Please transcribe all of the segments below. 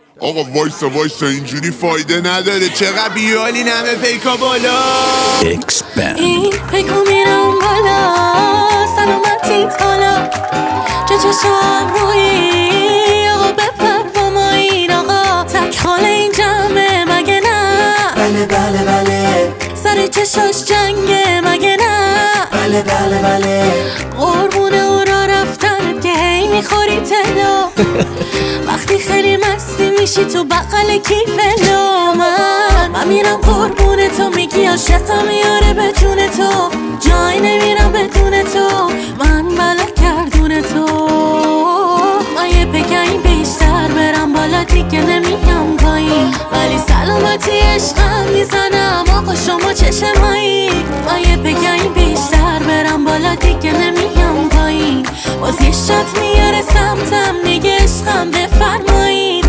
آقا وایسا اینجوری فایده نداره، چقدر بیالی نمه پیکا بالا. این پیکا میرم بالا، سلامتیت حالا چه چشم روی آقا بپر با ما این آقا تک حال این جمعه مگه نه؟ بله بله بله سر چشاش جنگه مگه نه؟ بله بله بله قربون او را رفتن که هی میخوری تلا وقتی خیلی مستی میشی تو بغل کیفلا. من میرم قربون تو، میگی عاشقم میاره به جون تو، جای نمیرم بدون تو، من بلا کردون تو. من یه بگیم بیشتر برم بالا دیگه نمیام پایین، ولی سلامتی عشقم میزنم آقا شما چشمایی. من یه بگیم بیشتر برم بالا دیگه نمیام پایین، باز یه شات میاره سمتم میگه عشقم بفرمایین.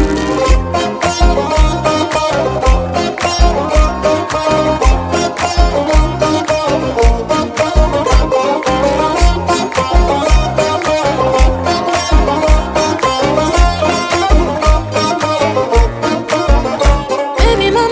ببین من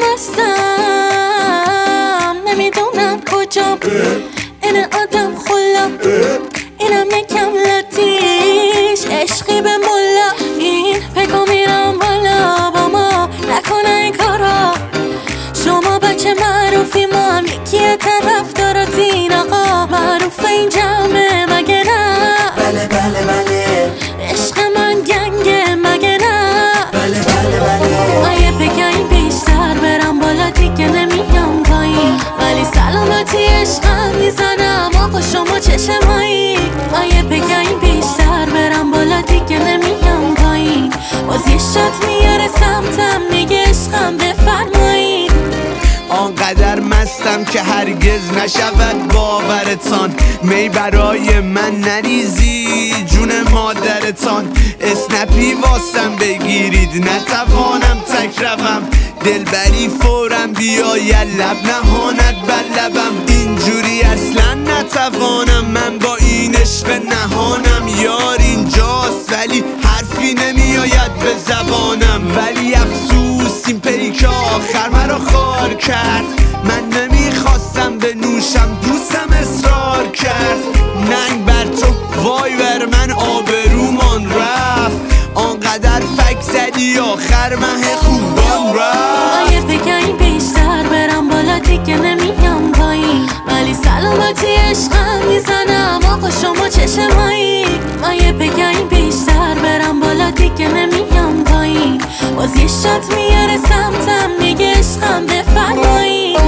مستم نمیدونم کجام، این آدم خلا اینم یکم لاتیش عشقی به ملا. این پیکا میرم بالا با ما نکنه این کارا، شما بچه معروفی ما هم یکی طرف داراتین آقا معروف این جمعه مگه نه؟ بله بله بله عشق من گنگه مگه نه؟ بله بله بله من یه بگیم بیشتر برم بالا دیگه نمیام پایین، ولی سلامتی عشقم میزنم آقا شما چشمایی. من یه بگیم بیشتر برم بالا دیگه نمیام پایین، باز یه شات میاره سمتم میگه عشقم بفرمایین. آنقدر مستم که هرگز نشود باورتان، می برای من نریزی جون مادرتان، اسنپی واسم بگیرید نتوانم تک روم، دلبری فورم بیاید لب نهاند بر لبم، اینجوری اصلا نتوانم من با این عشق نهانم. یار اینجاست ولی حرفی نمیآید به زبانم، ولی افسوس این پیکا آخر مرا خار کرد، من نمیخواستم بنوشم دوستم اصرار کرد، ننگ بر تو وای بر من آبرومان رفت، آنقدر فک زدی آخر مه خوبان رفت. یه بگیم بیشتر برم بالا دیگه نمیام پایین، ولی سلامتی عشقم میزنم آقا شما چشمایی. من یه بگیم بیشتر برم بالا دیگه نمیام پایین، باز یه شات میاره سمتم میگه عشقم بفرمایین.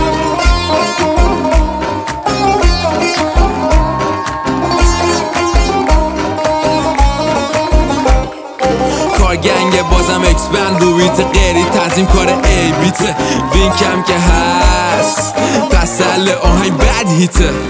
گنگ بازم اکسپند رو بیت غیری تنظیم کار ای بیته، وینکم که هست پسل آهنگ بد هیته.